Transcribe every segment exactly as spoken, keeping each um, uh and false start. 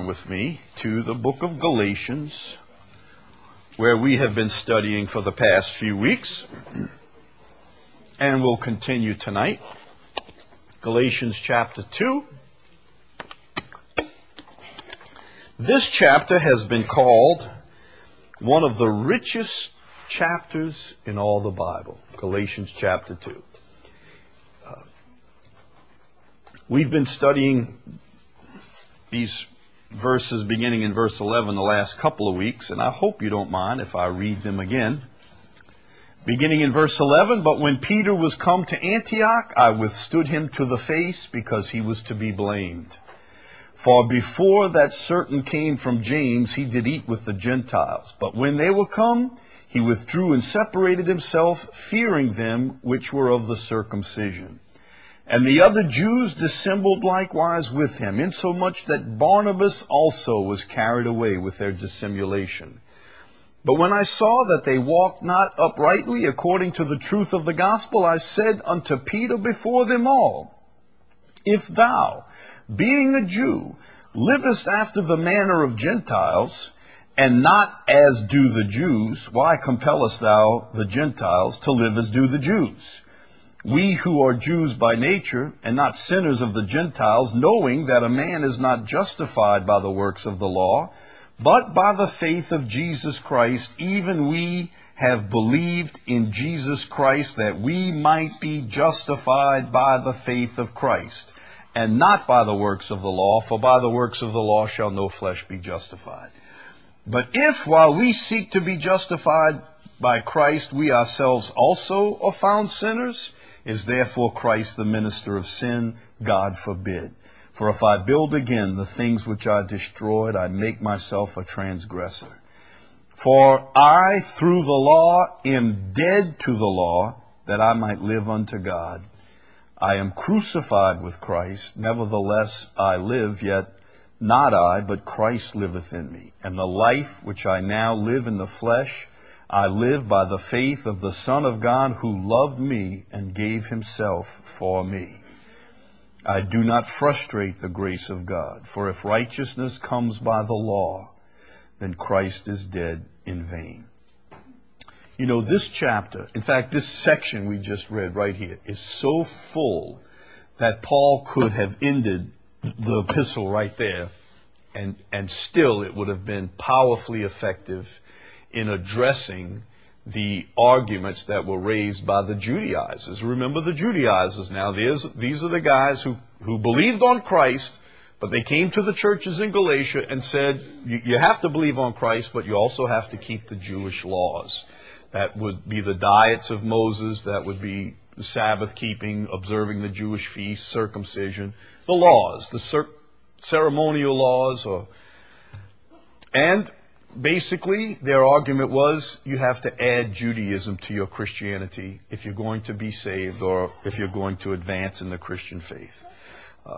turn with me to the book of Galatians, where we have been studying for the past few weeks, and we'll continue tonight. Galatians chapter two. This chapter has been called one of the richest chapters in all the Bible, Galatians chapter two. Uh, we've been studying these verses beginning in verse eleven the last couple of weeks, and I hope you don't mind if I read them again. Beginning in verse eleven, "But when Peter was come to Antioch, I withstood him to the face, because he was to be blamed. For before that certain came from James, he did eat with the Gentiles. But when they were come, he withdrew and separated himself, fearing them which were of the circumcision. And the other Jews dissembled likewise with him, insomuch that Barnabas also was carried away with their dissimulation. But when I saw that they walked not uprightly according to the truth of the gospel, I said unto Peter before them all, If thou, being a Jew, livest after the manner of Gentiles, and not as do the Jews, why compellest thou the Gentiles to live as do the Jews? We who are Jews by nature, and not sinners of the Gentiles, knowing that a man is not justified by the works of the law, but by the faith of Jesus Christ, even we have believed in Jesus Christ, that we might be justified by the faith of Christ, and not by the works of the law, for by the works of the law shall no flesh be justified. But if, while we seek to be justified by Christ, we ourselves also are found sinners, is therefore Christ the minister of sin? God forbid. For if I build again the things which I destroyed, I make myself a transgressor. For I, through the law, am dead to the law, that I might live unto God. I am crucified with Christ, nevertheless I live, yet not I, but Christ liveth in me. And the life which I now live in the flesh, I live by the faith of the Son of God, who loved me and gave himself for me. I do not frustrate the grace of God, for if righteousness comes by the law, then Christ is dead in vain." You know, this chapter, in fact, this section we just read right here, is so full that Paul could have ended the epistle right there, and, and still it would have been powerfully effective in addressing the arguments that were raised by the Judaizers. Remember the Judaizers now. There's, these are the guys who, who believed on Christ, but they came to the churches in Galatia and said, you, you have to believe on Christ, but you also have to keep the Jewish laws. That would be the diets of Moses, that would be Sabbath keeping, observing the Jewish feasts, circumcision, the laws, the cer- ceremonial laws. Or, and basically, their argument was you have to add Judaism to your Christianity if you're going to be saved or if you're going to advance in the Christian faith. Uh,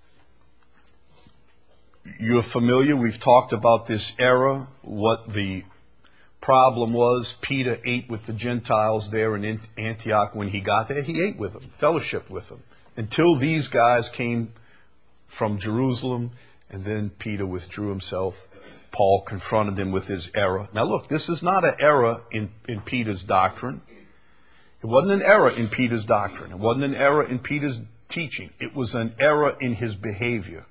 you're familiar, we've talked about this era, what the problem was. Peter ate with the Gentiles there in Antioch. When he got there, he ate with them, fellowshiped with them, until these guys came from Jerusalem, and then Peter withdrew himself. Paul confronted him with his error. Now look, this is not an error in, in Peter's doctrine. It wasn't an error in Peter's doctrine. It wasn't an error in Peter's teaching. It was an error in his behavior.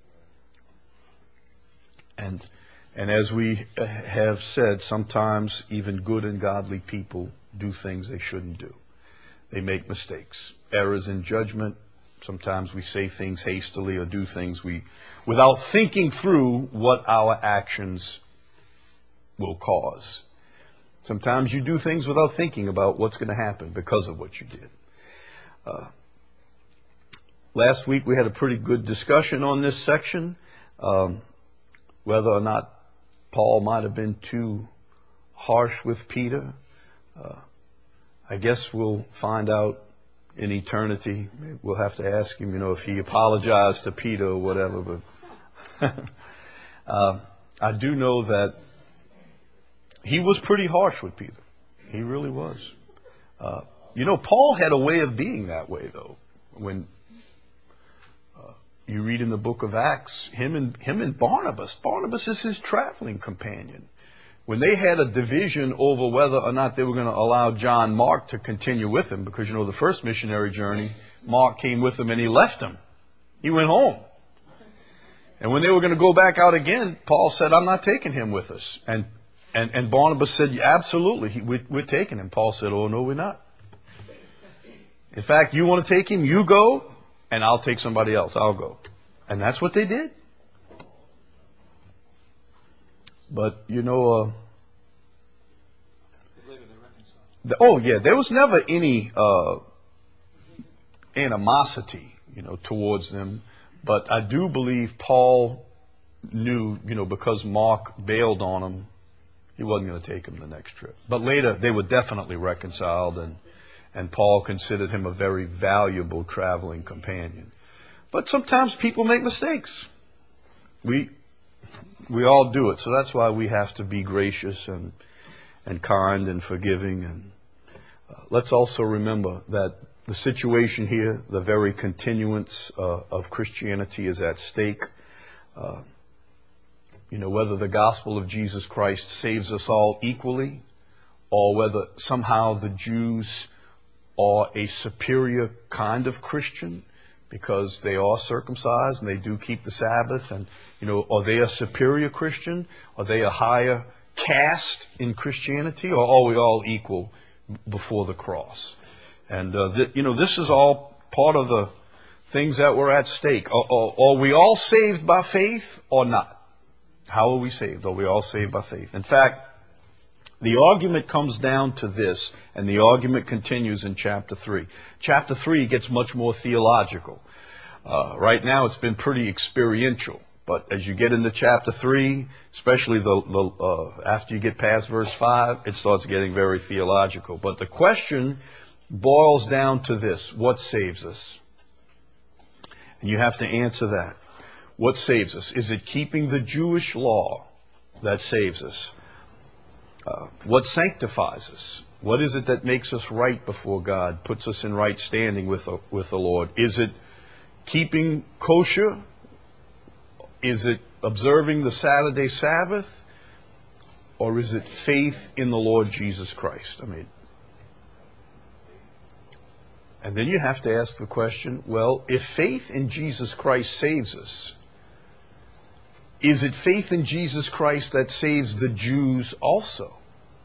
And, and as we have said, sometimes even good and godly people do things they shouldn't do. They make mistakes, errors in judgment. Sometimes we say things hastily or do things we, without thinking through what our actions will cause. Sometimes you do things without thinking about what's going to happen because of what you did. Uh, last week we had a pretty good discussion on this section, um, whether or not Paul might have been too harsh with Peter. Uh, I guess we'll find out in eternity. We'll have to ask him, you know, if he apologized to Peter or whatever. But uh, I do know that he was pretty harsh with Peter. He really was. Uh, you know, Paul had a way of being that way, though. When uh, you read in the book of Acts, him and him and Barnabas. Barnabas is his traveling companion. When they had a division over whether or not they were going to allow John Mark to continue with him, because, you know, the first missionary journey, Mark came with him and he left him. He went home. And when they were going to go back out again, Paul said, I'm not taking him with us. And and, and Barnabas said, yeah, absolutely, he, we, we're taking him. Paul said, oh, no, we're not. In fact, you want to take him, you go, and I'll take somebody else. I'll go. And that's what they did. But, you know, uh, the, oh, yeah, there was never any uh, animosity, you know, towards them. But I do believe Paul knew, you know, because Mark bailed on him, he wasn't going to take him the next trip. But later, they were definitely reconciled, and, and Paul considered him a very valuable traveling companion. But sometimes people make mistakes. We... We all do it, so that's why we have to be gracious and and kind and forgiving. And uh, let's also remember that the situation here, the very continuance uh, of Christianity, is at stake. Uh, you know, whether the gospel of Jesus Christ saves us all equally, or whether somehow the Jews are a superior kind of Christian, because they are circumcised and they do keep the Sabbath, and, you know, are they a superior Christian? Are they a higher caste in Christianity? Or are we all equal before the cross? And, uh, th- you know, this is all part of the things that were at stake. Are, are, are we all saved by faith or not? How are we saved? Are we all saved by faith? In fact, the argument comes down to this, and the argument continues in chapter three. Chapter three gets much more theological. Uh, right now it's been pretty experiential, but as you get into chapter three, especially the, the uh, after you get past verse five, it starts getting very theological. But the question boils down to this: what saves us? And you have to answer that. What saves us? Is it keeping the Jewish law that saves us? Uh, what sanctifies us? What is it that makes us right before God, puts us in right standing with the, with the Lord? Is it keeping kosher? Is it observing the Saturday Sabbath? Or is it faith in the Lord Jesus Christ? I mean, and then you have to ask the question, well, if faith in Jesus Christ saves us, is it faith in Jesus Christ that saves the Jews also?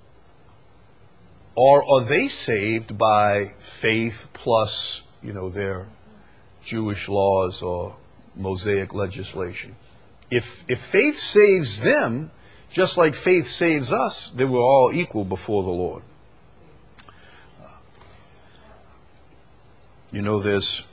Or are they saved by faith plus, you know, their Jewish laws or Mosaic legislation? If if faith saves them, just like faith saves us, then we're all equal before the Lord. You know, there's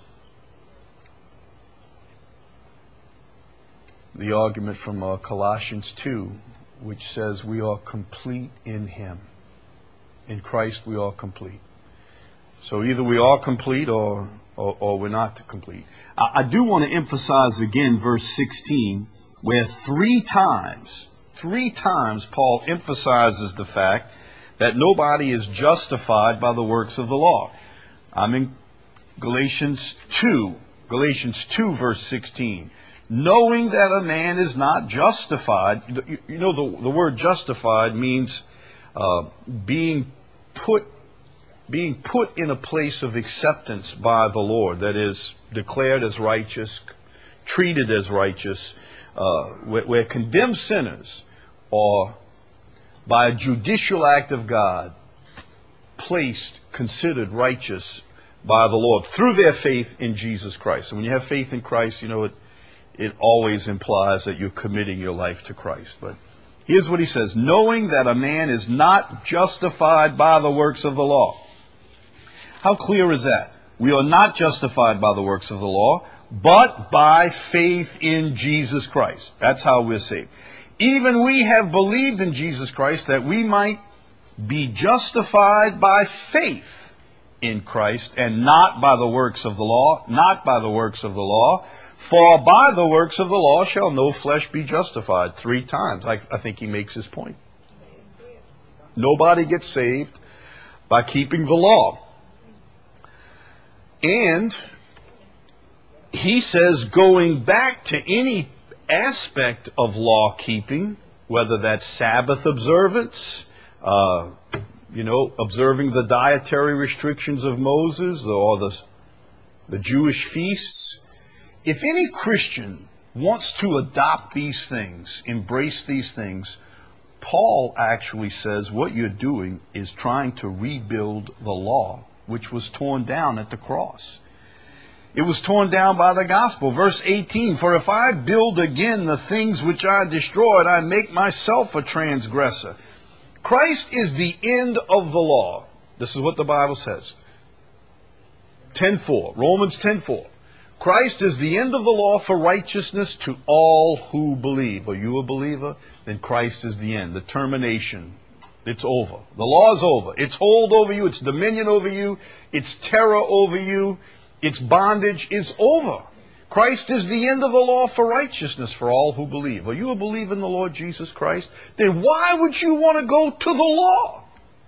the argument from uh, Colossians two, which says we are complete in Him. In Christ we are complete. So either we are complete or, or, or we're not complete. I, I do want to emphasize again verse sixteen, where three times, three times Paul emphasizes the fact that nobody is justified by the works of the law. I'm in Galatians two, Galatians two verse sixteen. Knowing that a man is not justified, you know, the, the word justified means uh, being put being put in a place of acceptance by the Lord, that is, declared as righteous, treated as righteous, uh, where, where condemned sinners are, by a judicial act of God, placed, considered righteous by the Lord through their faith in Jesus Christ. And when you have faith in Christ, you know, it It always implies that you're committing your life to Christ. But here's what he says: knowing that a man is not justified by the works of the law. How clear is that? We are not justified by the works of the law, but by faith in Jesus Christ. That's how we're saved. Even we have believed in Jesus Christ that we might be justified by faith in Christ and not by the works of the law, not by the works of the law. For by the works of the law shall no flesh be justified. Three times. I, I think he makes his point. Nobody gets saved by keeping the law. And he says going back to any aspect of law keeping, whether that's Sabbath observance, uh, you know, observing the dietary restrictions of Moses or the, the Jewish feasts. If any Christian wants to adopt these things, embrace these things, Paul actually says what you're doing is trying to rebuild the law, which was torn down at the cross. It was torn down by the gospel. Verse eighteen, for if I build again the things which I destroyed, I make myself a transgressor. Christ is the end of the law. This is what the Bible says. ten four, Romans ten four. Christ is the end of the law for righteousness to all who believe. Are you a believer? Then Christ is the end, the termination. It's over. The law is over. Its hold over you, its dominion over you, its terror over you, its bondage is over. Christ is the end of the law for righteousness for all who believe. Are you a believer in the Lord Jesus Christ? Then why would you want to go to the law?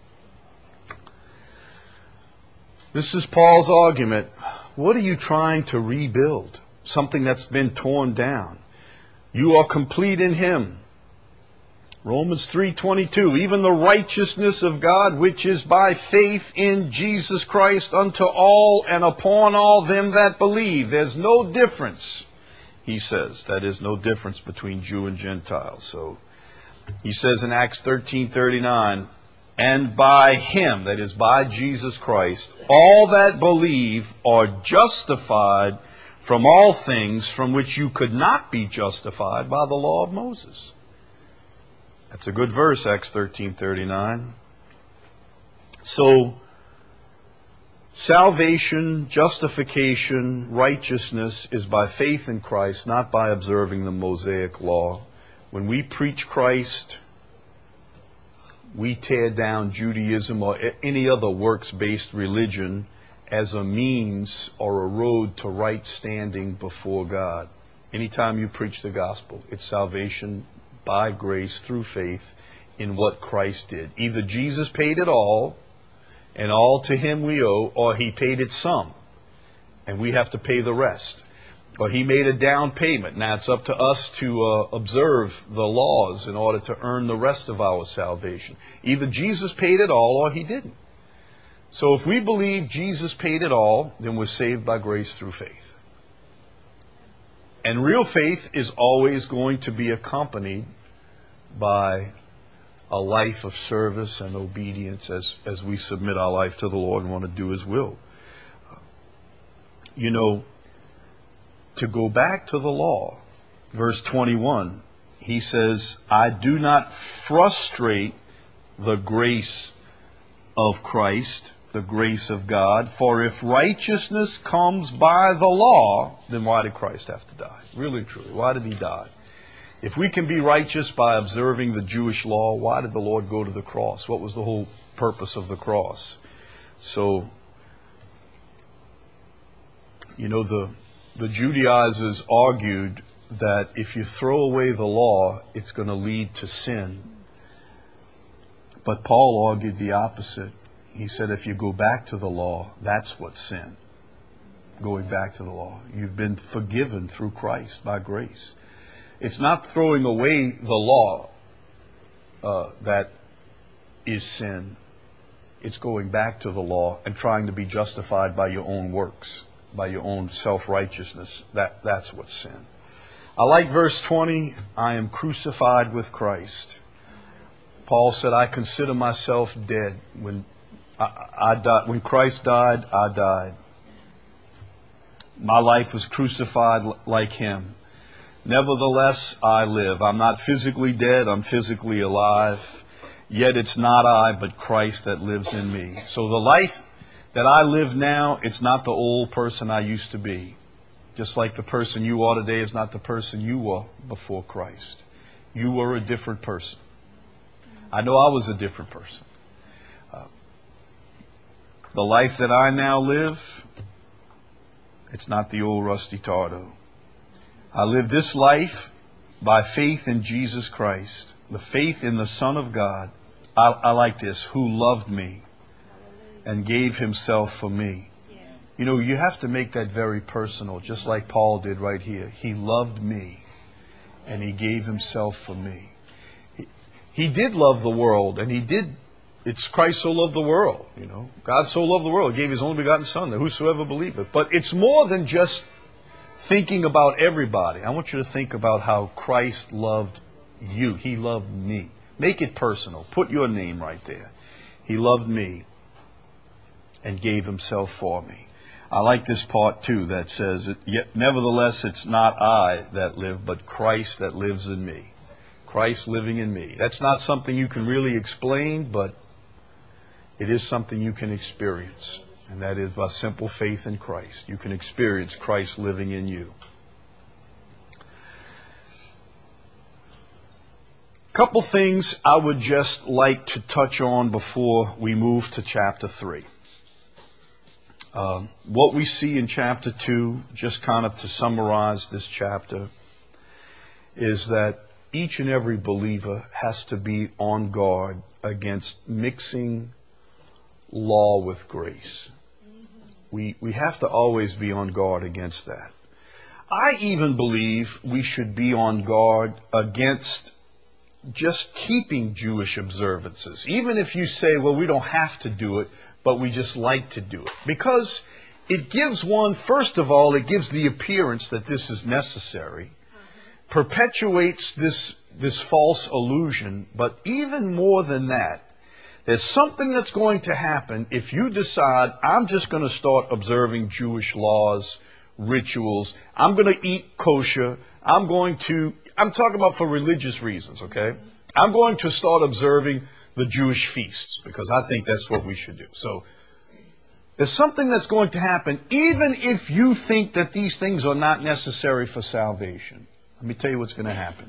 This is Paul's argument. What are you trying to rebuild? Something that's been torn down. You are complete in Him. Romans three twenty-two, even the righteousness of God, which is by faith in Jesus Christ unto all and upon all them that believe. There's no difference, he says. That is no difference between Jew and Gentile. So he says in Acts thirteen thirty-nine, and by Him, that is by Jesus Christ, all that believe are justified from all things from which you could not be justified by the law of Moses. That's a good verse, Acts thirteen thirty-nine. So, salvation, justification, righteousness is by faith in Christ, not by observing the Mosaic law. When we preach Christ, we tear down Judaism or any other works-based religion as a means or a road to right standing before God. Anytime you preach the gospel, it's salvation by grace through faith in what Christ did. Either Jesus paid it all, and all to Him we owe, or He paid it some, and we have to pay the rest. Or He made a down payment. Now it's up to us to uh, observe the laws in order to earn the rest of our salvation. Either Jesus paid it all or He didn't. So if we believe Jesus paid it all, then we're saved by grace through faith. And real faith is always going to be accompanied by a life of service and obedience as, as we submit our life to the Lord and want to do His will. You know, to go back to the law, verse twenty-one, he says, I do not frustrate the grace of Christ, the grace of God, for if righteousness comes by the law, then why did Christ have to die? Really, truly, why did He die? If we can be righteous by observing the Jewish law, why did the Lord go to the cross? What was the whole purpose of the cross? So, you know, the, the Judaizers argued that if you throw away the law, it's going to lead to sin. But Paul argued the opposite. He said if you go back to the law, that's what's sin. Going back to the law. You've been forgiven through Christ by grace. It's not throwing away the law uh, that is sin. It's going back to the law and trying to be justified by your own works, by your own self-righteousness. That, that's what's sin. I like verse twenty, I am crucified with Christ. Paul said, I consider myself dead. When I, I died, when Christ died, I died. My life was crucified like Him. Nevertheless, I live. I'm not physically dead. I'm physically alive. Yet it's not I, but Christ that lives in me. So the life that I live now, it's not the old person I used to be. Just like the person you are today is not the person you were before Christ. You were a different person. I know I was a different person. Uh, the life that I now live, it's not the old Rusty Tardo. I live this life by faith in Jesus Christ, the faith in the Son of God. I, I like this, who loved me and gave Himself for me. You know, you have to make that very personal, just like Paul did right here. He loved me, and he gave himself for me. He, he did love the world, and he did. It's Christ so loved the world, you know. God so loved the world, he gave his only begotten Son, that whosoever believeth. But it's more than just thinking about everybody. I want you to think about how Christ loved you. He loved me. Make it personal. Put your name right there. He loved me and gave himself for me. I like this part too that says, "Yet nevertheless it's not I that live, but Christ that lives in me." Christ living in me. That's not something you can really explain, but it is something you can experience. And that is by simple faith in Christ. You can experience Christ living in you. Couple things I would just like to touch on before we move to chapter three. Uh, what we see in chapter two, just kind of to summarize this chapter, is that each and every believer has to be on guard against mixing law with grace. We, we have to always be on guard against that. I even believe we should be on guard against just keeping Jewish observances. Even if you say, well, we don't have to do it, but we just like to do it. Because it gives one, first of all, it gives the appearance that this is necessary, perpetuates this, this false illusion, but even more than that, there's something that's going to happen if you decide, I'm just going to start observing Jewish laws, rituals. I'm going to eat kosher. I'm going to, I'm talking about for religious reasons, okay? I'm going to start observing the Jewish feasts because I think that's what we should do. So there's something that's going to happen even if you think that these things are not necessary for salvation. Let me tell you what's going to happen.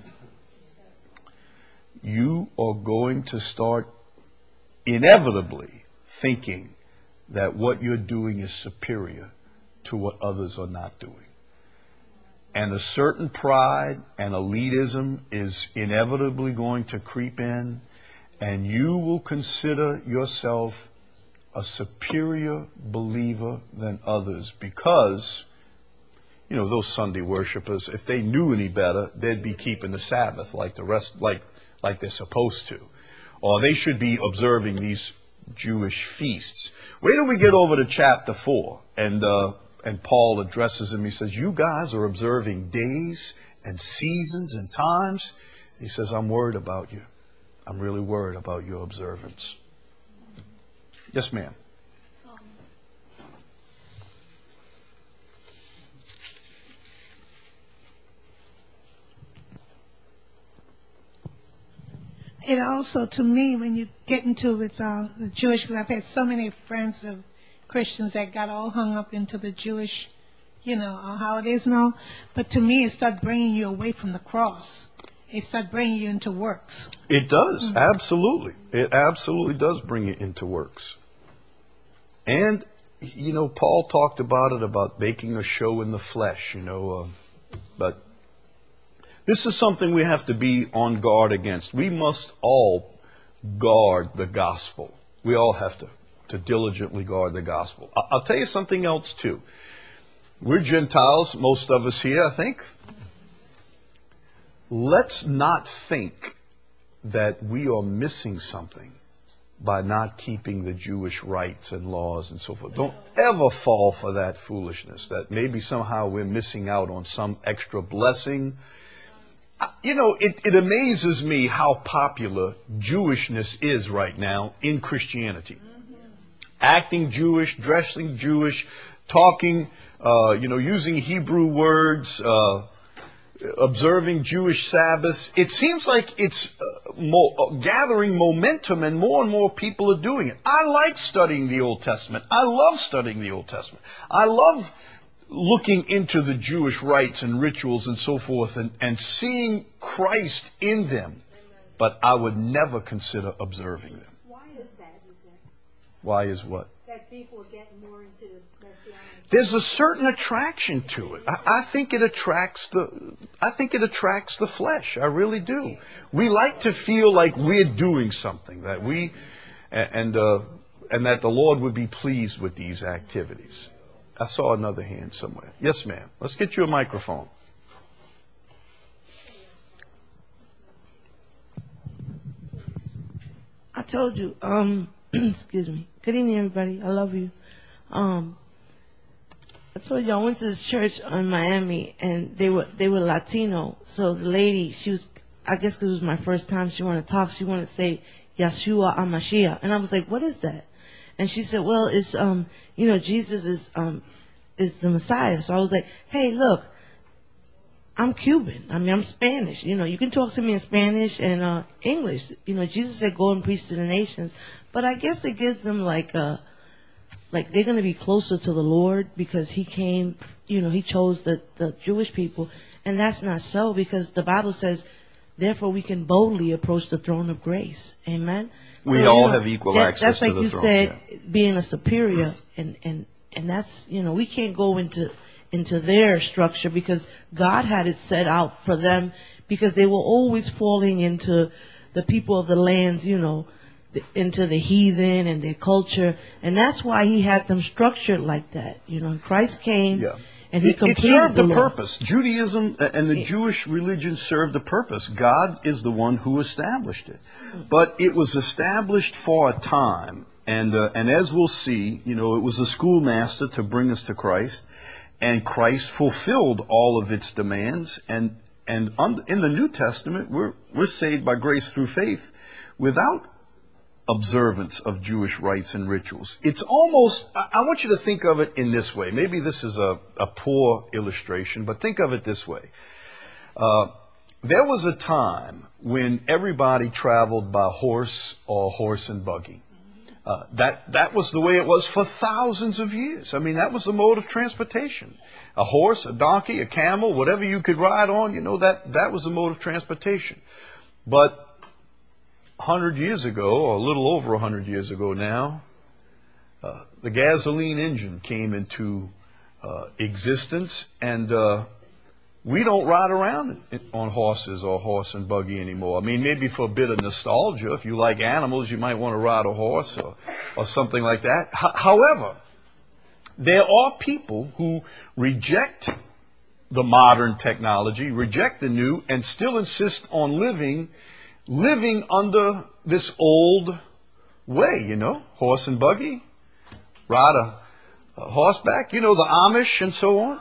You are going to start inevitably thinking that what you're doing is superior to what others are not doing. And a certain pride and elitism is inevitably going to creep in, and you will consider yourself a superior believer than others because, you know, those Sunday worshipers, if they knew any better, they'd be keeping the Sabbath like the rest, like, like they're supposed to. Or they should be observing these Jewish feasts. Wait till we get over to chapter four, and uh, and Paul addresses them. He says, you guys are observing days and seasons and times. He says, I'm worried about you. I'm really worried about your observance. Yes, ma'am. It also, to me, when you get into with uh, the Jewish, because I've had so many friends of Christians that got all hung up into the Jewish, you know, uh, how it is now. But to me, it started bringing you away from the cross. It started bringing you into works. It does, mm-hmm. Absolutely. It absolutely does bring you into works. And, you know, Paul talked about it, about making a show in the flesh, you know, uh, but this is something we have to be on guard against. We must all guard the gospel. We all have to, to diligently guard the gospel. I'll tell you something else, too. We're Gentiles, most of us here, I think. Let's not think that we are missing something by not keeping the Jewish rites and laws and so forth. Don't ever fall for that foolishness, that maybe somehow we're missing out on some extra blessing. You know, it, it amazes me how popular Jewishness is right now in Christianity. Acting Jewish, dressing Jewish, talking, uh, you know, using Hebrew words, uh, observing Jewish Sabbaths. It seems like it's uh, mo- uh, gathering momentum, and more and more people are doing it. I like studying the Old Testament. I love studying the Old Testament. I love looking into the Jewish rites and rituals and so forth, and, and seeing Christ in them. But I would never consider observing them. Why is that, is it? Why is what? That people get more into the Messianic. There's a certain attraction to it. I, I think it attracts the I think it attracts the flesh. I really do. We like to feel like we're doing something, that we and uh, and that the Lord would be pleased with these activities. I saw another hand somewhere. Yes, ma'am. Let's get you a microphone. I told you, um, excuse me. Good evening, everybody. I love you. Um, I told you I went to this church in Miami, and they were they were Latino. So the lady, she was, I guess 'cause it was my first time, she wanted to talk. She wanted to say Yeshua HaMashiach, and I was like, what is that? And she said, well, it's um, you know, Jesus is um, is the Messiah. So I was like, hey, look, I'm Cuban. I mean, I'm Spanish. You know, you can talk to me in Spanish and uh, English. You know, Jesus said, go and preach to the nations. But I guess it gives them like a, like they're going to be closer to the Lord because he came, you know, he chose the, the Jewish people. And that's not so, because the Bible says, therefore we can boldly approach the throne of grace. Amen? We So, all you know, have equal that- access that's to like the you throne, said, yeah. being a superior. And, and, and that's, you know, we can't go into into their structure because God had it set out for them, because they were always falling into the people of the lands, you know, the, into the heathen and their culture. And that's why he had them structured like that. You know, Christ came Yeah. and he It, it completed served the a law. purpose. Judaism and the Jewish religion served a purpose. God is the one who established it. But it was established for a time. And, uh, and as we'll see, you know, it was a schoolmaster to bring us to Christ. And Christ fulfilled all of its demands. And, and un, in the New Testament, we're, we're saved by grace through faith without observance of Jewish rites and rituals. It's almost, I I want you to think of it in this way. Maybe this is a, a poor illustration, but think of it this way. Uh, there was a time when everybody traveled by horse or horse and buggy. Uh, that, that was the way it was for thousands of years. I mean, that was the mode of transportation. A horse, a donkey, a camel, whatever you could ride on, you know, that, that was the mode of transportation. But a hundred years ago, or a little over a hundred years ago now, uh, the gasoline engine came into uh, existence, and uh, we don't ride around on horses or horse and buggy anymore. I mean, maybe for a bit of nostalgia, if you like animals, you might want to ride a horse or, or something like that. H- however, there are people who reject the modern technology, reject the new, and still insist on living living under this old way, you know, horse and buggy, ride a, a horseback, you know, the Amish and so on.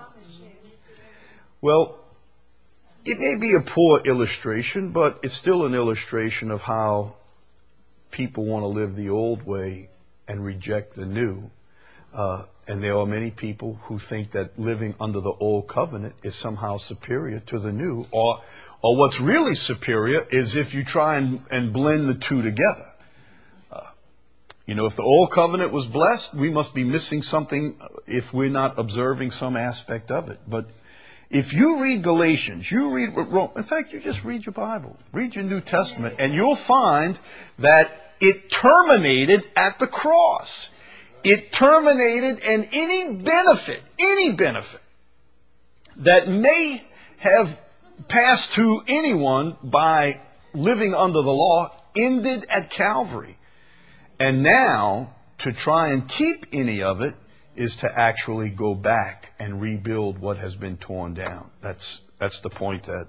Well, it may be a poor illustration, but it's still an illustration of how people want to live the old way and reject the new. Uh, and there are many people who think that living under the old covenant is somehow superior to the new. Or, or what's really superior is if you try and, and blend the two together. Uh, you know, if the old covenant was blessed, we must be missing something if we're not observing some aspect of it. But if you read Galatians, you read Rome, in fact, you just read your Bible, read your New Testament, and you'll find that it terminated at the cross. It terminated, and any benefit, any benefit that may have passed to anyone by living under the law ended at Calvary. And now, to try and keep any of it is to actually go back and rebuild what has been torn down. That's, that's the point that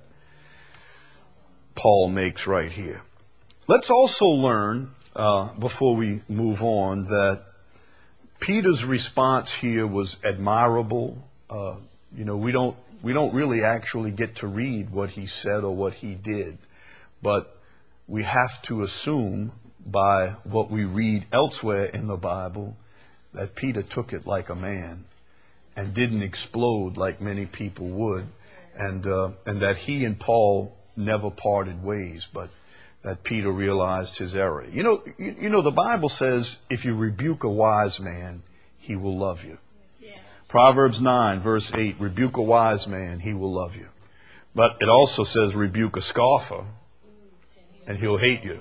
Paul makes right here. Let's also learn, uh, before we move on, that Peter's response here was admirable. Uh, you know, we don't we don't really actually get to read what he said or what he did, but we have to assume by what we read elsewhere in the Bible that Peter took it like a man and didn't explode like many people would, and uh, and that he and Paul never parted ways, but that Peter realized his error. You know, you, you know, the Bible says if you rebuke a wise man, he will love you. Yeah. Proverbs nine, verse eight, rebuke a wise man, he will love you. But it also says rebuke a scoffer, and he'll hate you.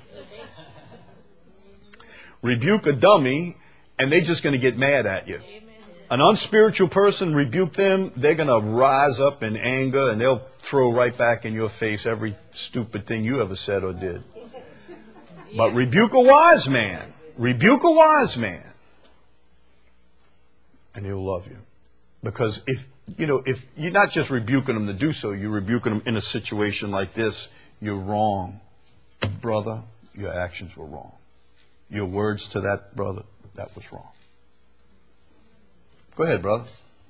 Rebuke a dummy, and they're just going to get mad at you. An unspiritual person, rebuke them, they're going to rise up in anger, and they'll throw right back in your face every stupid thing you ever said or did. But rebuke a wise man. Rebuke a wise man. And he'll love you. Because if, you know, if you're not just rebuking them to do so, you're rebuking them in a situation like this, you're wrong. Brother, your actions were wrong. Your words to that brother, that was wrong. Go ahead, brother.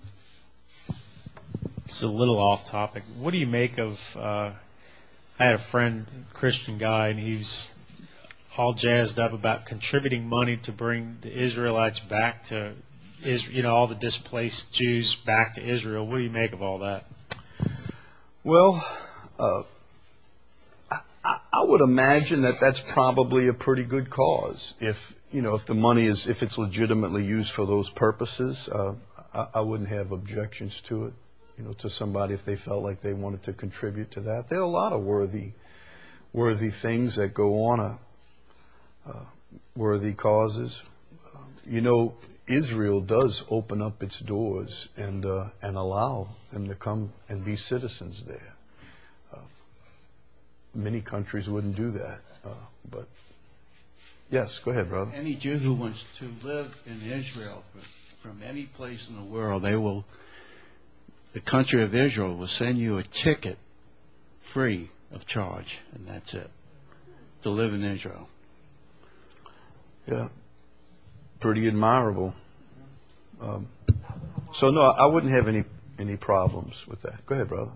It's a little off topic. What do you make of, uh, I had a friend, Christian guy, and he's all jazzed up about contributing money to bring the Israelites back to Israel, you know, all the displaced Jews back to Israel. What do you make of all that? Well, uh, I, I would imagine that that's probably a pretty good cause. If, you know, if the money is, if it's legitimately used for those purposes, uh, I, I wouldn't have objections to it. You know, to somebody if they felt like they wanted to contribute to that. There are a lot of worthy, worthy things that go on, uh, uh, worthy causes. Uh, you know, Israel does open up its doors and uh, and allow them to come and be citizens there. Uh, many countries wouldn't do that, uh, but yes, go ahead, brother. Any Jew who wants to live in Israel from any place in the world, they will. The country of Israel will send you a ticket free of charge, and that's it, to live in Israel. Yeah, pretty admirable. Um, so, no, I wouldn't have any, any problems with that. Go ahead, brother.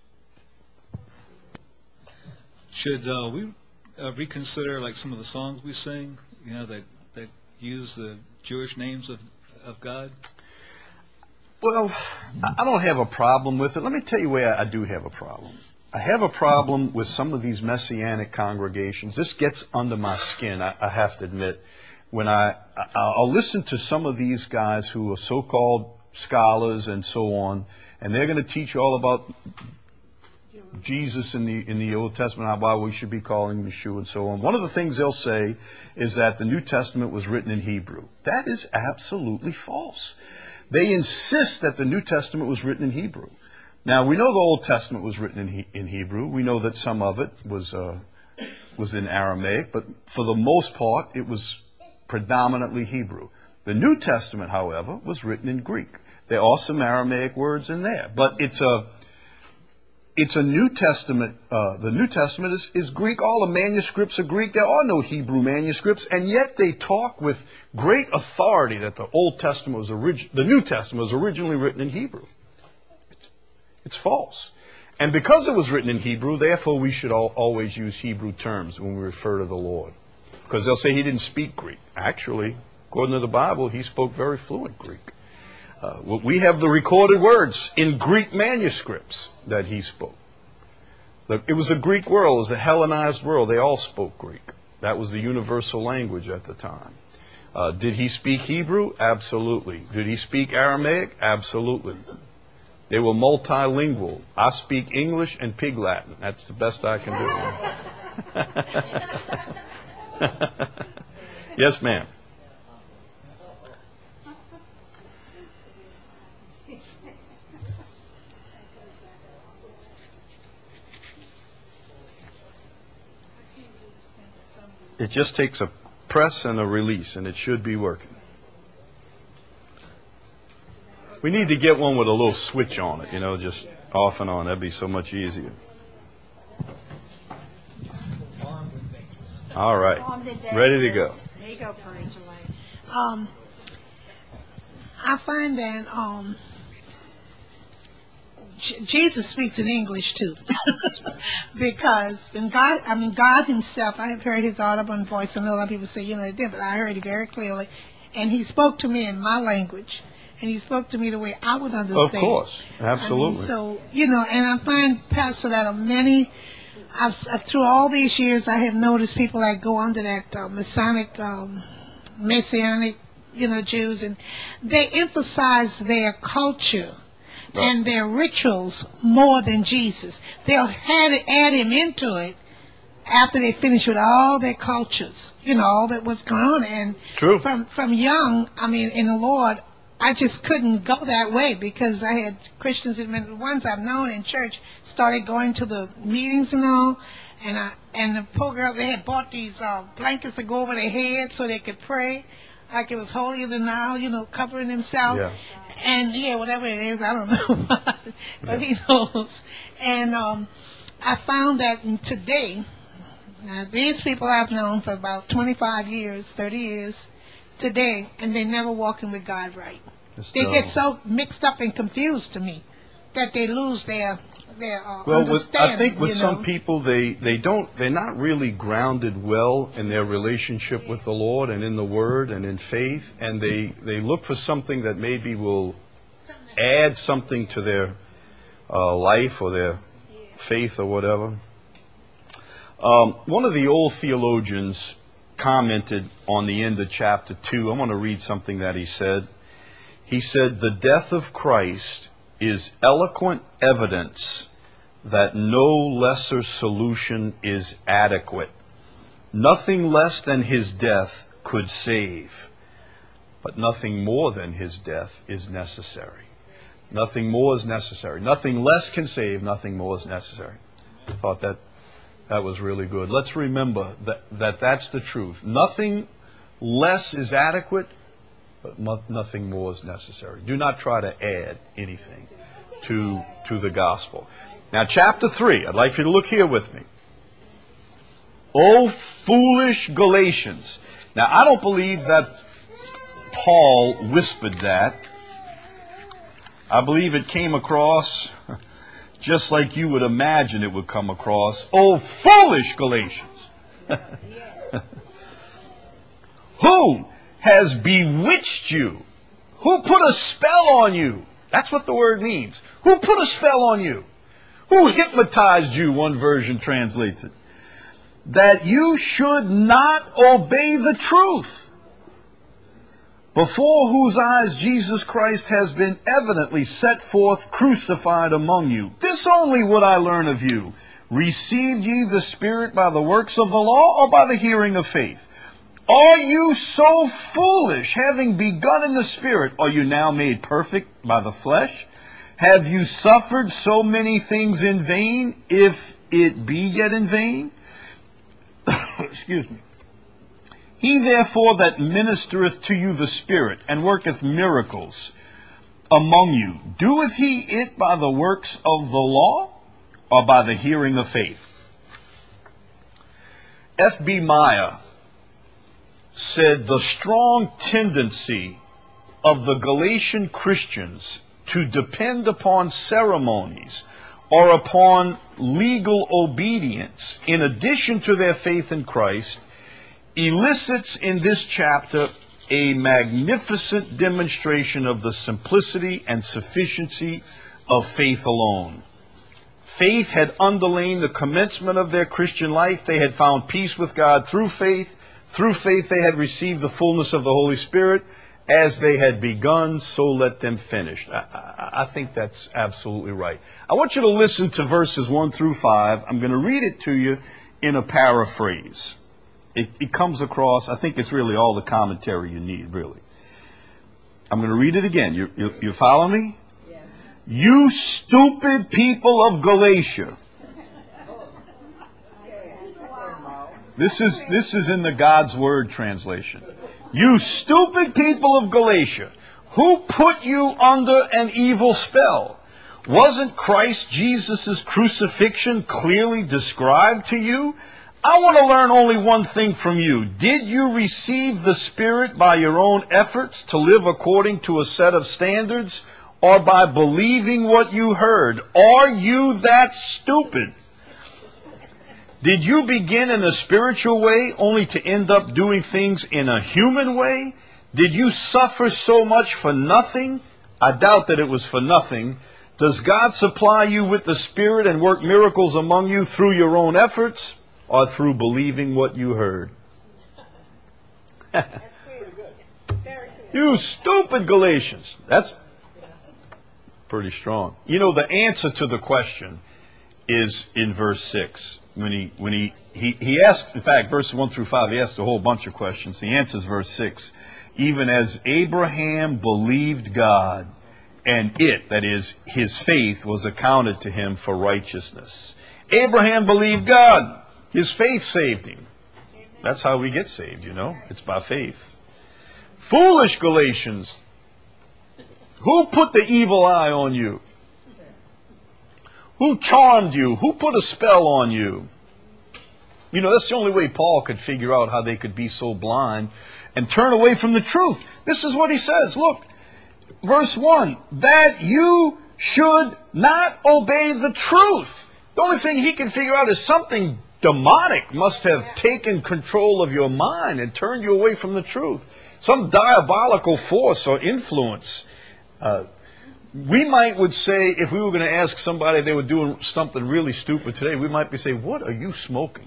Should uh, we uh, reconsider like some of the songs we sing, you know, that, that use the Jewish names of, of God? Well, I don't have a problem with it. Let me tell you where I do have a problem. I have a problem with some of these Messianic congregations. This gets under my skin, I, I have to admit. When I, I'll listen to some of these guys who are so-called scholars and so on, and they're going to teach you all about Jesus in the in the Old Testament, why we should be calling him Yeshua and so on. One of the things they'll say is that the New Testament was written in Hebrew. That is absolutely false. They insist that the New Testament was written in Hebrew. Now, we know the Old Testament was written in, he, in Hebrew. We know that some of it was uh, was in Aramaic, but for the most part, it was predominantly Hebrew. The New Testament, however, was written in Greek. There are some Aramaic words in there, but it's a it's a New Testament. Uh, the New Testament is, is Greek. All the manuscripts are Greek. There are no Hebrew manuscripts, and yet they talk with great authority that the Old Testament was orig- the New Testament was originally written in Hebrew. It's, it's false. And because it was written in Hebrew, therefore we should all, always use Hebrew terms when we refer to the Lord. Because they'll say he didn't speak Greek. Actually, according to the Bible, he spoke very fluent Greek. Uh, we have the recorded words in Greek manuscripts that he spoke. It was a Greek world. It was a Hellenized world. They all spoke Greek. That was the universal language at the time. Uh, did he speak Hebrew? Absolutely. Did he speak Aramaic? Absolutely. They were multilingual. I speak English and Pig Latin. That's the best I can do. Yes, ma'am. It just takes a press and a release, and it should be working. We need to get one with a little switch on it, you know, just off and on. That'd be so much easier. All right. Ready to go. There you go, Parental. Um, I find that um, J- Jesus speaks in English too, because when God, I mean God Himself, I have heard His audible voice, and a lot of people say, you know, they did, but I heard it very clearly, and He spoke to me in my language, and He spoke to me the way I would understand. Of course, absolutely. I mean, so you know, and I find, Pastor, that on many, I've, I've, through all these years, I have noticed people that go under that uh, Masonic, um, Messianic, you know, Jews, and they emphasize their culture and their rituals more than Jesus. They'll add, add him into it after they finish with all their cultures, you know, all that was going on. And True. from from young, I mean, in the Lord, I just couldn't go that way, because I had Christians, and the ones I've known in church, started going to the meetings and all, and I, and the poor girls, they had bought these uh, blankets to go over their heads so they could pray. like it was holier than thou, you know, covering himself. Yeah. And yeah, whatever it is, I don't know, but he knows. And um, I found that in today, now these people I've known for about twenty-five years, thirty years, today, and they're never walking with God right. It's They dumb. get so mixed up and confused to me that they lose their their uh, Well, with, understanding. I think with you some know? people, they, they don't, they're not really grounded well in their relationship with the Lord and in the Word and in faith, and they, they look for something that maybe will add something to their uh, life or their faith or whatever. Um, one of the old theologians commented on the end of chapter two. I want to read something that he said. He said, "The death of Christ is eloquent evidence that no lesser solution is adequate. Nothing less than his death could save, but nothing more than his death is necessary." Nothing more is necessary. Nothing less can save, nothing more is necessary. I thought that that was really good. Let's remember that, that that's the truth. Nothing less is adequate, but mo- nothing more is necessary. Do not try to add anything to, to the gospel. Now, chapter three, I'd like for you to look here with me. O foolish Galatians. Now, I don't believe that Paul whispered that. I believe it came across just like you would imagine it would come across. O foolish Galatians! Who has bewitched you? Who put a spell on you? That's what the word means. Who put a spell on you? Who hypnotized you, one version translates it. That you should not obey the truth, before whose eyes Jesus Christ has been evidently set forth crucified among you. This only would I learn of you. Received ye the Spirit by the works of the law, or by the hearing of faith? Are you so foolish, having begun in the Spirit, are you now made perfect by the flesh? Have you suffered so many things in vain, if it be yet in vain? Excuse me. He therefore that ministereth to you the Spirit, and worketh miracles among you, doeth he it by the works of the law, or by the hearing of faith? F B Meyer said the strong tendency of the Galatian Christians to depend upon ceremonies or upon legal obedience in addition to their faith in Christ elicits in this chapter a magnificent demonstration of the simplicity and sufficiency of faith alone. Faith had underlain the commencement of their Christian life. They had found peace with God through faith. Through faith they had received the fullness of the Holy Spirit. As they had begun, so let them finish. I, I, I think that's absolutely right. I want you to listen to verses one through five. I'm going to read it to you in a paraphrase. It, it comes across, I think it's really all the commentary you need, really. I'm going to read it again. You, you, you follow me? Yeah. You stupid people of Galatia. This is, this is in the God's Word translation. You stupid people of Galatia, who put you under an evil spell? Wasn't Christ Jesus' crucifixion clearly described to you? I want to learn only one thing from you. Did you receive the Spirit by your own efforts to live according to a set of standards, or by believing what you heard? Are you that stupid? Did you begin in a spiritual way only to end up doing things in a human way? Did you suffer so much for nothing? I doubt that it was for nothing. Does God supply you with the Spirit and work miracles among you through your own efforts, or through believing what you heard? You stupid Galatians. That's pretty strong. You know, the answer to the question is in verse six. When he when he, he, he asked, in fact, verses one through five, he asked a whole bunch of questions. The answer is verse six. Even as Abraham believed God, and it, that is, his faith, was accounted to him for righteousness. Abraham believed God. His faith saved him. That's how we get saved, you know. It's by faith. Foolish Galatians, who put the evil eye on you? Who charmed you? Who put a spell on you? You know, that's the only way Paul could figure out how they could be so blind and turn away from the truth. This is what he says. Look, verse one, that you should not obey the truth. The only thing he can figure out is something demonic must have taken control of your mind and turned you away from the truth. Some diabolical force or influence. Uh, we might would say, if we were going to ask somebody they were doing something really stupid today, we might be saying, what are you smoking?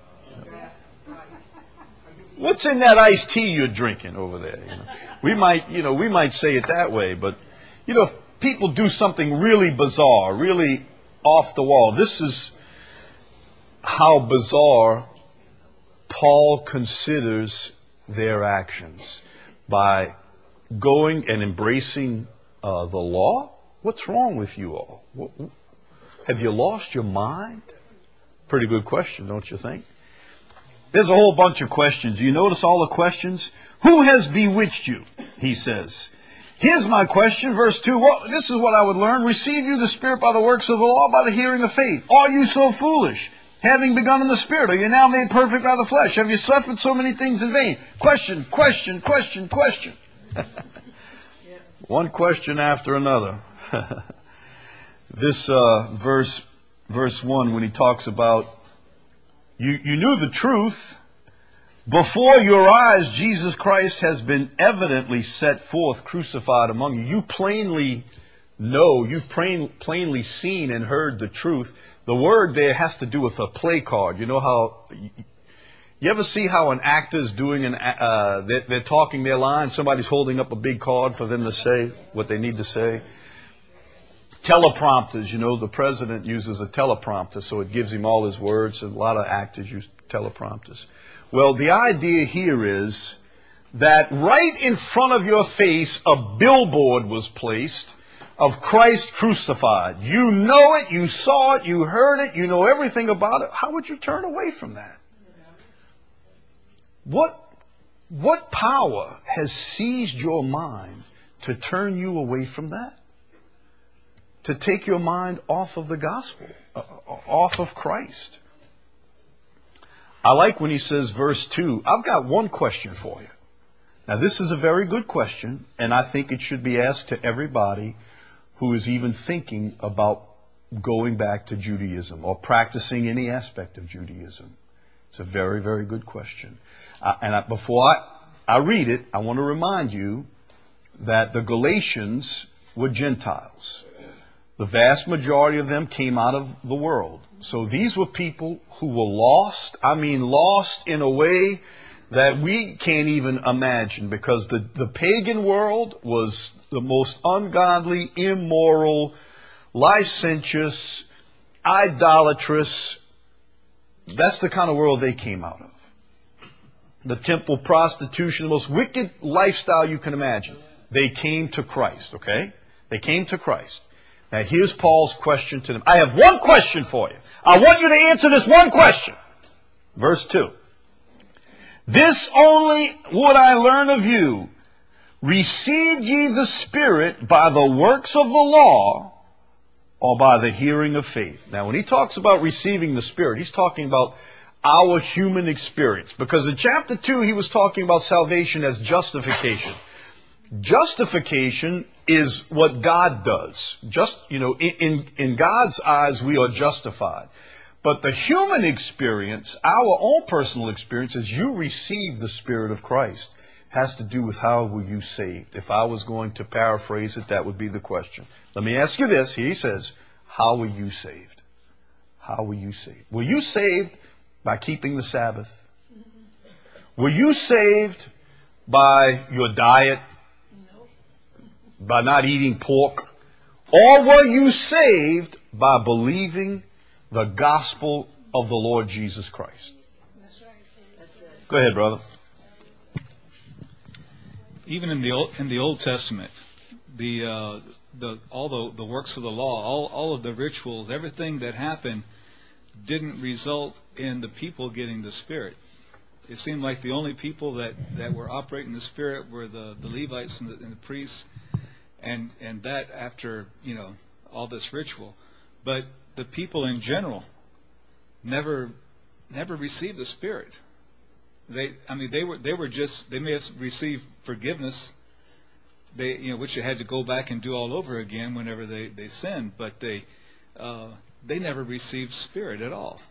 What's in that iced tea you're drinking over there? You know, we might, you know, we might say it that way, but you know, if people do something really bizarre, really off the wall. This is how bizarre Paul considers their actions by going and embracing uh, the law. What's wrong with you all? What, have you lost your mind? Pretty good question, don't you think? There's a whole bunch of questions. You notice all the questions? Who has bewitched you? He says. Here's my question, verse two. Well, this is what I would learn. Receive you the Spirit by the works of the law, by the hearing of faith. Are you so foolish? Having begun in the Spirit, are you now made perfect by the flesh? Have you suffered so many things in vain? Question, question, question, question. One question after another. This uh, verse, verse one, when he talks about You, you knew the truth. Before your eyes, Jesus Christ has been evidently set forth, crucified among you. You plainly know, you've plain, plainly seen and heard the truth. The word there has to do with a play card. You know how, you ever see how an actor's doing, an, uh, they're, they're talking their lines, somebody's holding up a big card for them to say what they need to say? Teleprompters, you know, the president uses a teleprompter, so it gives him all his words, and a lot of actors use teleprompters. Well, the idea here is that right in front of your face, a billboard was placed of Christ crucified. You know it, you saw it, you heard it, you know everything about it. How would you turn away from that? What, what power has seized your mind to turn you away from that? To take your mind off of the gospel, uh, off of Christ. I like when he says, verse two, I've got one question for you. Now, this is a very good question, and I think it should be asked to everybody who is even thinking about going back to Judaism or practicing any aspect of Judaism. It's a very, very good question. Uh, and I, before I, I read it, I want to remind you that the Galatians were Gentiles. The vast majority of them came out of the world. So these were people who were lost. I mean, lost in a way that we can't even imagine, because the, the pagan world was the most ungodly, immoral, licentious, idolatrous. That's the kind of world they came out of. The temple prostitution, the most wicked lifestyle you can imagine. They came to Christ, okay? They came to Christ. Now, here's Paul's question to them. I have one question for you. I want you to answer this one question. Verse two. This only would I learn of you. Received ye the Spirit by the works of the law or by the hearing of faith? Now, when he talks about receiving the Spirit, he's talking about our human experience. Because in chapter two, he was talking about salvation as justification. Justification is what God does. Just, you know, in, in God's eyes, we are justified. But the human experience, our own personal experience, as you receive the Spirit of Christ, has to do with how were you saved. If I was going to paraphrase it, that would be the question. Let me ask you this. He says, how were you saved? How were you saved? Were you saved by keeping the Sabbath? Were you saved by your diet? By not eating pork? Or were you saved by believing the gospel of the Lord Jesus Christ? That's right. Go ahead, brother. Even in the Old, in the Old Testament, the uh, the all the, the works of the law, all all of the rituals, everything that happened, didn't result in the people getting the Spirit. It seemed like the only people that, that were operating the Spirit were the, the Levites and the, and the priests, and and that after, you know, all this ritual. But the people in general never never received the Spirit. They, I mean, they were they were just they may have received forgiveness, they you know which they had to go back and do all over again whenever they, they sinned, but they uh, they never received Spirit at all.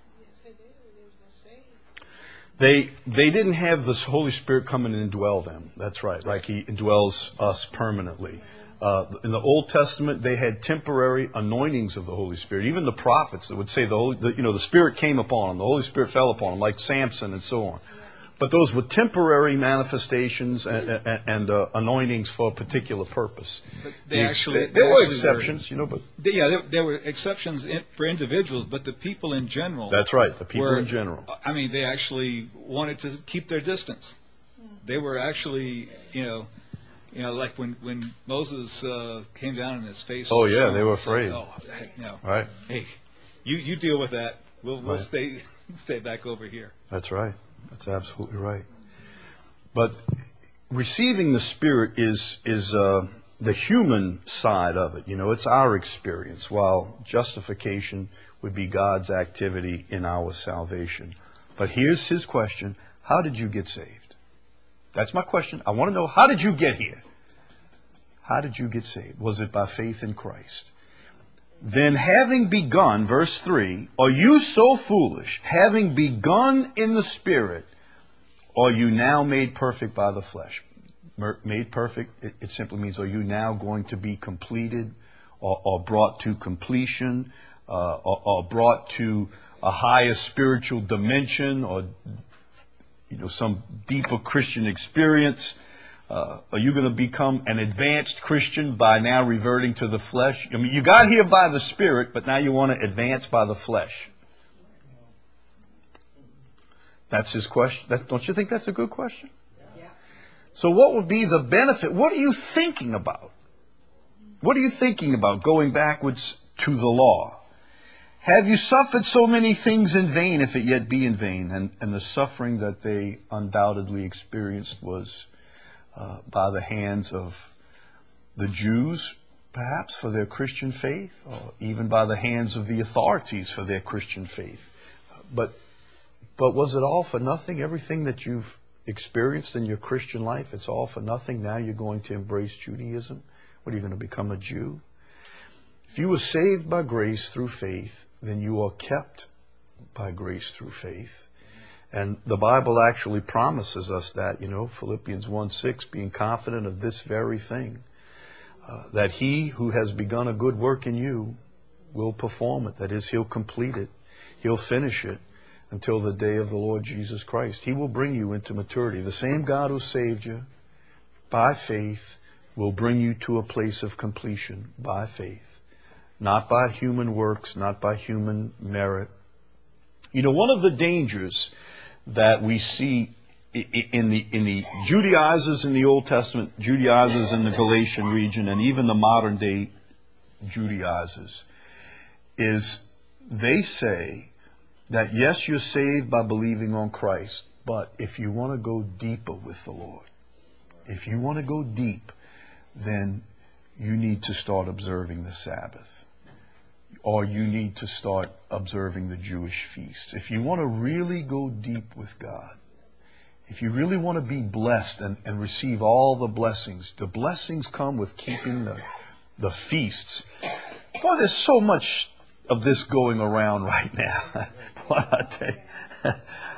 They they didn't have this Holy Spirit come in and indwell them. That's right, like He indwells us permanently. Uh, in the Old Testament, they had temporary anointings of the Holy Spirit. Even the prophets that would say the Holy, the, you know, the Spirit came upon them, the Holy Spirit fell upon them, like Samson and so on. But those were temporary manifestations and, and, and uh, anointings for a particular purpose. But they actually, there they were actually exceptions, you know, but They- Yeah, there, there were exceptions in, for individuals, but the people in general. that's right. The people were, in general. I mean, they actually wanted to keep their distance. They were actually, you know, you know, like when when Moses uh, came down in his face. Oh, yeah, and they were it's like, afraid. oh, heck no. Right. Hey, you you deal with that. We'll we'll Right. stay stay back over here. That's right. That's absolutely right. But receiving the Spirit is is uh, the human side of it. You know, it's our experience, while justification would be God's activity in our salvation. But here's his question: how did you get saved? That's my question. I want to know, how did you get here? How did you get saved? Was it by faith in Christ? Then having begun, verse three, are you so foolish, having begun in the Spirit, are you now made perfect by the flesh? Made perfect, it, it simply means, are you now going to be completed or, or brought to completion uh, or, or brought to a higher spiritual dimension, or you know, some deeper Christian experience? Uh, are you going to become an advanced Christian by now reverting to the flesh? I mean, you got here by the Spirit, but now you want to advance by the flesh. That's his question. That, don't you think that's a good question? Yeah. So what would be the benefit? What are you thinking about? What are you thinking about going backwards to the law? Have you suffered so many things in vain, if it yet be in vain? And, and the suffering that they undoubtedly experienced was uh, by the hands of the Jews, perhaps, for their Christian faith, or even by the hands of the authorities for their Christian faith. But, but was it all for nothing? Everything that you've experienced in your Christian life, it's all for nothing? Now you're going to embrace Judaism? What, are you going to become a Jew? If you were saved by grace through faith, then you are kept by grace through faith. And the Bible actually promises us that, you know, Philippians one six, being confident of this very thing, uh, that he who has begun a good work in you will perform it. That is, he'll complete it. He'll finish it until the day of the Lord Jesus Christ. He will bring you into maturity. The same God who saved you by faith will bring you to a place of completion by faith. Not by human works, not by human merit. You know, one of the dangers that we see in the in the Judaizers in the Old Testament, Judaizers in the Galatian region, and even the modern day Judaizers, is they say that yes, you're saved by believing on Christ, but if you want to go deeper with the Lord, if you want to go deep, then you need to start observing the Sabbath. Or you need to start observing the Jewish feasts. If you want to really go deep with God, if you really want to be blessed and, and receive all the blessings, the blessings come with keeping the, the feasts. Boy, there's so much of this going around right now. Boy, I tell you.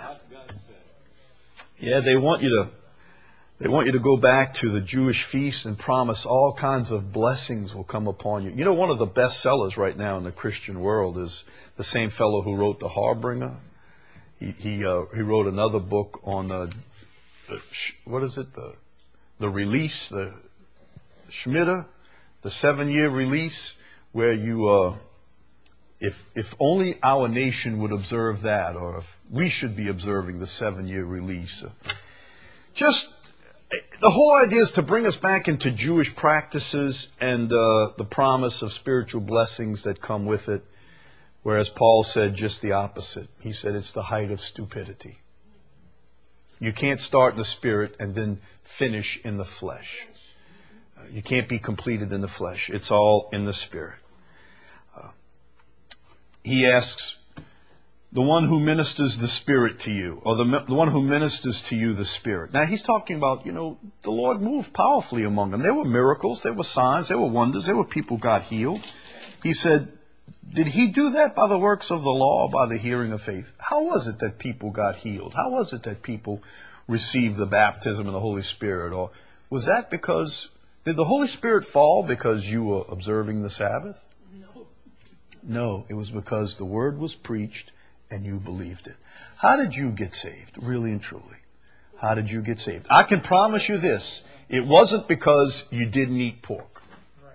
Yeah, they want you to They want you to go back to the Jewish feast and promise all kinds of blessings will come upon you. You know, one of the best sellers right now in the Christian world is the same fellow who wrote The Harbinger. He he, uh, he wrote another book on the, the what is it, the the release, the Shemitah, the seven-year release, where you, uh, if if only our nation would observe that, or if we should be observing the seven-year release. Just the whole idea is to bring us back into Jewish practices and uh, the promise of spiritual blessings that come with it, whereas Paul said just the opposite. He said it's the height of stupidity. You can't start in the Spirit and then finish in the flesh. Uh, you can't be completed in the flesh. It's all in the Spirit. Uh, he asks, the one who ministers the Spirit to you, or the, the one who ministers to you the Spirit. Now, he's talking about, you know, the Lord moved powerfully among them. There were miracles, there were signs, there were wonders, there were people who got healed. He said, did he do that by the works of the law or by the hearing of faith? How was it that people got healed? How was it that people received the baptism of the Holy Spirit? Or was that because, did the Holy Spirit fall because you were observing the Sabbath? No. No, it was because the word was preached and you believed it. How did you get saved, really and truly? How did you get saved? I can promise you this. It wasn't because you didn't eat pork.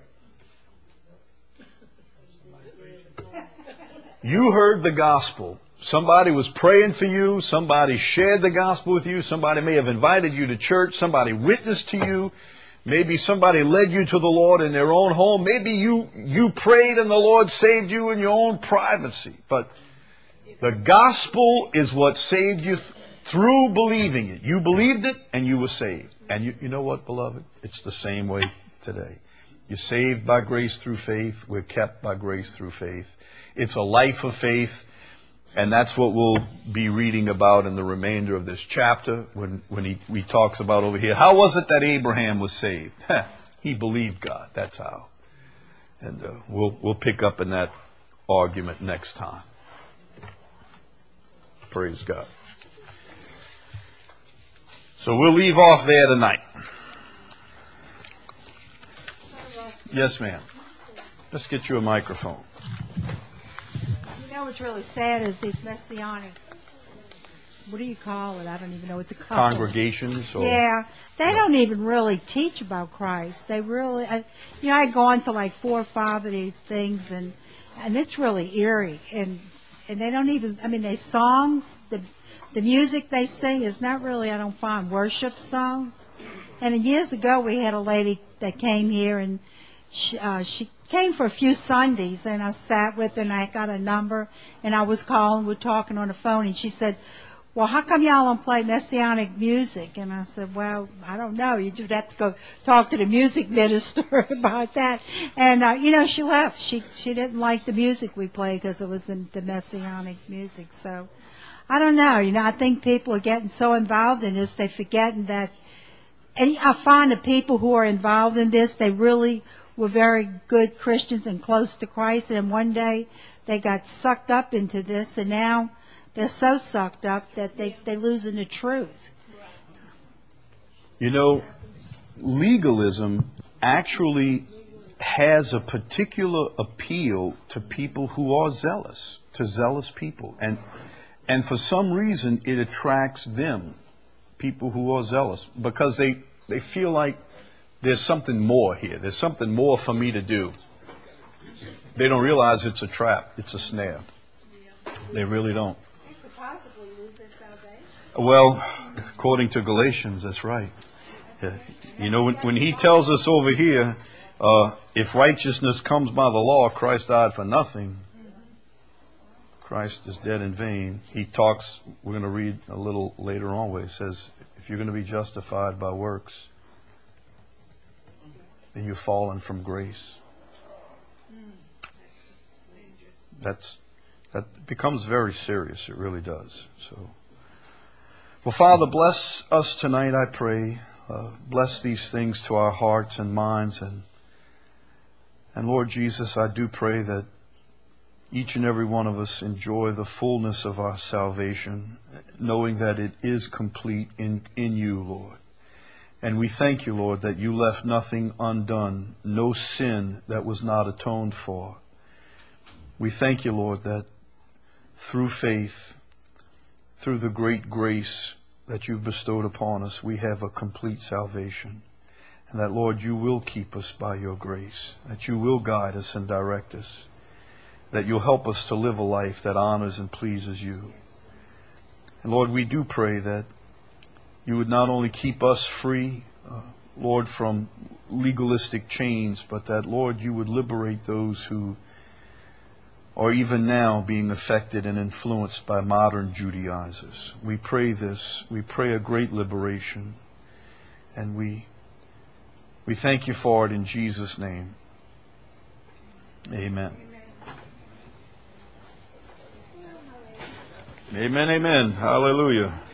You heard the gospel. Somebody was praying for you. Somebody shared the gospel with you. Somebody may have invited you to church. Somebody witnessed to you. Maybe somebody led you to the Lord in their own home. Maybe you, you prayed and the Lord saved you in your own privacy. But the gospel is what saved you th- through believing it. You believed it and you were saved. And you, you know what, beloved? It's the same way today. You're saved by grace through faith. We're kept by grace through faith. It's a life of faith. And that's what we'll be reading about in the remainder of this chapter when, when he, he talks about over here. How was it that Abraham was saved? He believed God. That's how. And uh, we'll, we'll pick up in that argument next time. Praise God. So we'll leave off there tonight. Yes, ma'am. Let's get you a microphone. You know what's really sad is these messianic, what do you call it? I don't even know what to call it. Congregations? Or, Yeah, they don't even really teach about Christ. They really, I, you know, I'd gone to like four or five of these things, and and it's really eerie. And and they don't even, I mean, they songs, the the music they sing is not really, I don't find, worship songs. And years ago we had a lady that came here, and she, uh, she came for a few Sundays, and I sat with her, and I got a number, and I was calling, we were talking on the phone, and she said, well, how come y'all don't play Messianic music? And I said, well, I don't know. You just have to go talk to the music minister about that. And, uh, you know, she left. She she didn't like the music we played because it was the, the Messianic music. So, I don't know. You know, I think people are getting so involved in this, they're forgetting that. And I find the people who are involved in this, they really were very good Christians and close to Christ. And one day they got sucked up into this, and now they're so sucked up that they, they're losing the truth. You know, legalism actually has a particular appeal to people who are zealous, to zealous people. And and for some reason, it attracts them, people who are zealous, because they, they feel like there's something more here. There's something more for me to do. They don't realize it's a trap. It's a snare. They really don't. Well, according to Galatians, that's right. Yeah. You know, when, when he tells us over here, uh, if righteousness comes by the law, Christ died for nothing. Christ is dead in vain. He talks, we're going to read a little later on where he says, if you're going to be justified by works, then you've fallen from grace. That's, that becomes very serious. It really does. So. Well, Father, bless us tonight, I pray. Uh, bless these things to our hearts and minds. And, and Lord Jesus, I do pray that each and every one of us enjoy the fullness of our salvation, knowing that it is complete in, in you, Lord. And we thank you, Lord, that you left nothing undone, no sin that was not atoned for. We thank you, Lord, that through faith, through the great grace that you've bestowed upon us, we have a complete salvation. And that, Lord, you will keep us by your grace, that you will guide us and direct us, that you'll help us to live a life that honors and pleases you. And Lord, we do pray that you would not only keep us free, uh, Lord, from legalistic chains, but that, Lord, you would liberate those who or even now being affected and influenced by modern Judaizers. We pray this. We pray a great liberation. And we we thank you for it in Jesus' name. Amen. Amen, amen. Hallelujah.